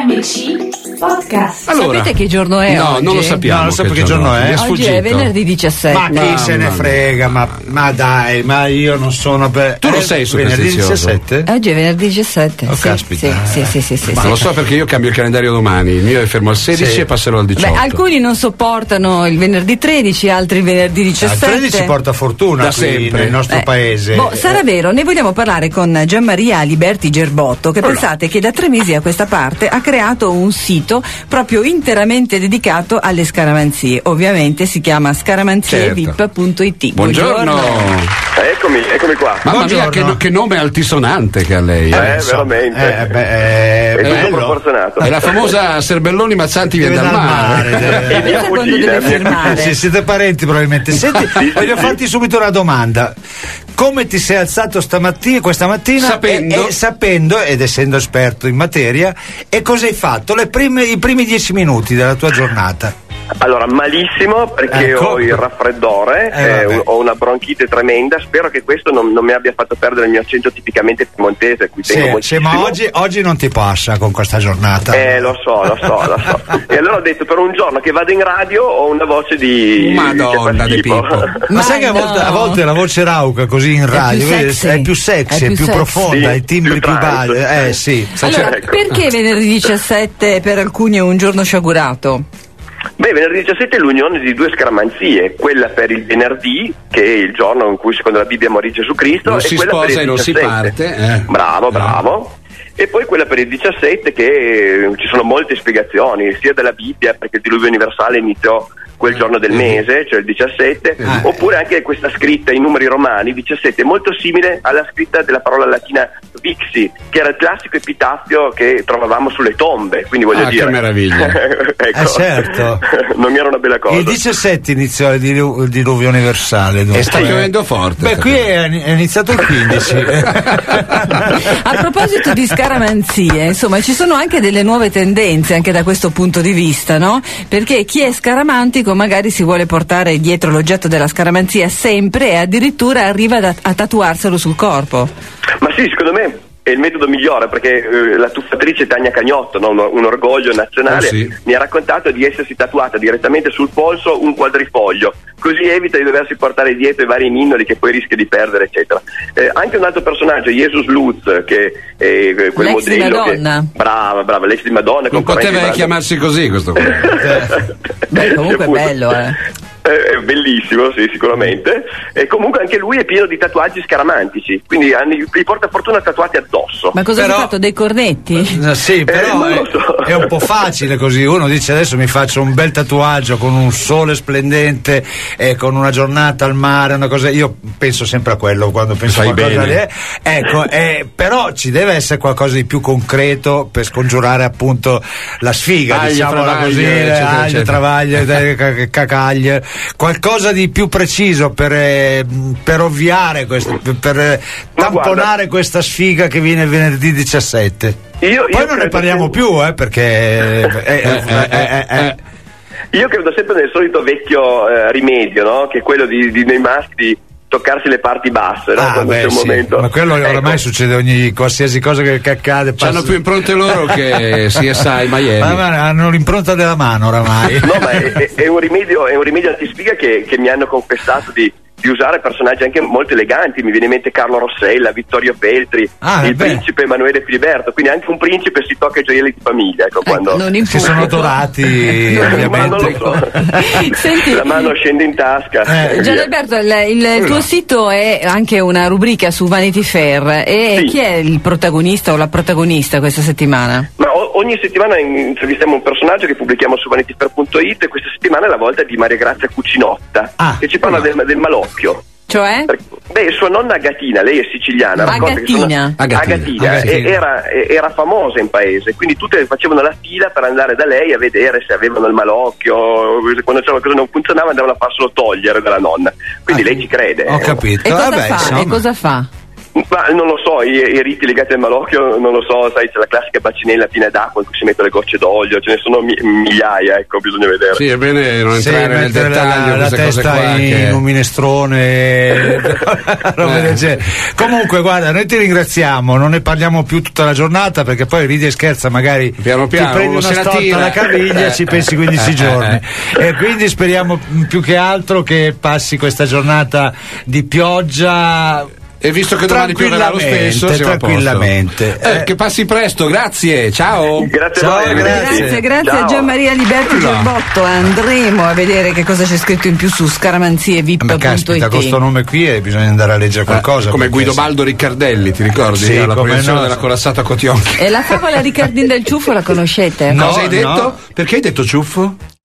RMC Podcast. Allora, sapete che giorno è no, oggi? non lo sappiamo. No, non so che giorno è. Oggi è venerdì 17. Ma chi se ne frega, ma dai, ma io non sono per. Tu lo sei venerdì superstizioso. 17? Oggi è venerdì 17. Oh, sì, caspita. sì. Ma lo so perché io cambio il calendario domani. Il mio è fermo al 16 Sì. e passerò al 18. Beh, alcuni non sopportano il venerdì 13, altri il venerdì 17. Il 13 porta fortuna Da qui sempre. nel nostro paese. Sarà vero, ne vogliamo parlare con Gianmaria Aliberti Gerbotto, che pensate che da 3 mesi a questa parte ha creato un sito proprio interamente dedicato alle scaramanzie. Ovviamente si chiama scaramanzievip.it. Buongiorno. Eccomi qua. Mamma mia, Buongiorno. che nome altisonante che ha lei. Veramente. È È tutto bello. proporzionato. È la famosa Serbelloni Mazzanti via dal mare. E mia Quando deve cugina. firmare. Sì, siete parenti probabilmente. Senti, voglio farti subito una domanda. Come ti sei alzato questa mattina Sapendo. sapendo ed essendo esperto in materia, e cosa hai fatto i primi 10 minuti della tua giornata? Allora, malissimo perché Ecco. ho il raffreddore, vabbè. ho una bronchite tremenda. Spero che questo non mi abbia fatto perdere il mio accento tipicamente piemontese, a cui tengo moltissimo. Ma oggi non ti passa con questa giornata. Lo so. E allora ho detto, per un giorno che vado in radio ho una voce di... Madonna che di fa schifo. Pippo. Ma sai che no. a volte la voce rauca così in radio è più sexy, è più profonda, Sì, i timbri più più trans. bassi. Sì. Allora, Ecco. perché venerdì 17 per alcuni è un giorno sciagurato? Beh, venerdì 17 è l'unione di 2 scaramanzie, quella per il venerdì, che è il giorno in cui secondo la Bibbia morì Gesù Cristo, Non e si quella per sposa il e non si 17. parte. Bravo. E poi quella per il 17 che ci sono molte spiegazioni, sia della Bibbia, perché il diluvio universale iniziò quel giorno del mese, cioè il 17, oppure anche questa scritta in numeri romani, 17, è molto simile alla scritta della parola latina vixi, che era il classico epitaffio che trovavamo sulle tombe, quindi voglio dire... Che meraviglia. Ecco. Certo. Non era una bella cosa. Il 17 iniziò il diluvio universale. E dunque. sta piovendo forte. Beh, qui è iniziato il 15. A proposito di scaramanzie, insomma, ci sono anche delle nuove tendenze anche da questo punto di vista, no? Perché chi è scaramantico magari si vuole portare dietro l'oggetto della scaramanzia sempre e addirittura arriva a tatuarselo sul corpo. Ma sì, secondo me è il metodo migliore, perché la tuffatrice Tania Cagnotto, no? un orgoglio nazionale, Sì. mi ha raccontato di essersi tatuata direttamente sul polso un quadrifoglio, così evita di doversi portare dietro i vari ninnoli che poi rischia di perdere, eccetera. Anche un altro personaggio, Jesus Lutz, che è quel L'ex di modello Madonna. che... Brava, l'ex di Madonna. Non poteva chiamarsi così questo qua. Beh, comunque è bello, È bellissimo, sì, sicuramente. E comunque anche lui è pieno di tatuaggi scaramantici, quindi hanno i portafortuna tatuati addosso. Ma cosa Però- hai fatto? Dei cornetti? Sì, però non lo so. è un po' facile così. Uno dice adesso mi faccio un bel tatuaggio con un sole splendente e con una giornata al mare, una cosa. Io penso sempre a quello quando penso a Fai qualcosa bene. ecco, però ci deve essere qualcosa di più concreto per scongiurare appunto la sfiga, Aglie, diciamola travaglie, così, eccetera, aglie, eccetera. travaglie, cacaglie, qualcosa di più preciso per ovviare questo, per tamponare questa sfiga che viene il venerdì 17. Io Poi non ne credo parliamo che- più, perché Io credo sempre nel solito vecchio rimedio, no? Che è quello nei maschi di toccarsi le parti basse, no? Quando c'è un momento. ma quello oramai Ecco. succede qualsiasi cosa che accade. C'hanno più impronte loro che CSI Miami. Ma hanno l'impronta della mano oramai. No, ma è un rimedio antisfiga che mi hanno confessato di usare personaggi anche molto eleganti. Mi viene in mente Carlo Rossella, Vittorio Feltri, il principe Emanuele Filiberto, quindi anche un principe si tocca i gioielli di famiglia, ecco, quando Non in Che sono pubblico. dorati, ma non ovviamente. lo so. Senti, La mano scende in tasca. Gian Alberto, il tuo sito è anche una rubrica su Vanity Fair, e Sì. chi è il protagonista o la protagonista questa settimana? Ma ogni settimana intervistiamo un personaggio che pubblichiamo su vanityfair.it, e questa settimana è la volta di Maria Grazia Cucinotta, che ci parla del malocchio. Cioè? Beh, sua nonna Agatina, lei è siciliana, racconta che Agatina. Agatina, era famosa in paese, quindi tutte facevano la fila per andare da lei a vedere se avevano il malocchio, quando c'era qualcosa che non funzionava andavano a farselo togliere dalla nonna, quindi lei ci crede. Ho capito. E cosa Vabbè, fa? insomma. E cosa fa? Ma non lo so, i riti legati al malocchio, non lo so, sai, c'è la classica bacinella piena d'acqua in cui si mettono le gocce d'olio, ce ne sono migliaia, ecco, bisogna vedere. Sì, è bene non entrare nel dettaglio, la testa in un minestrone, robe del genere. Comunque, guarda, noi ti ringraziamo, non ne parliamo più tutta la giornata perché poi ridi e scherza, magari piano ti prendi una storta alla caviglia e ci pensi 15 giorni. E quindi speriamo più che altro che passi questa giornata di pioggia. E visto che domani pioverà lo stesso, tranquillamente. Che passi presto, grazie, ciao. Grazie a voi, grazie a Gian Maria Liberti Giarbotto. Andremo a vedere che cosa c'è scritto in più su scaramanzievip.it. Ma caspita, con questo nome qui bisogna andare a leggere qualcosa. Come Guidobaldo Riccardelli, ti ricordi? Sì, la proiezione della corazzata Cotionchi. E la favola Riccardin del ciuffo la conoscete? Cosa hai detto? Perché hai detto ciuffo?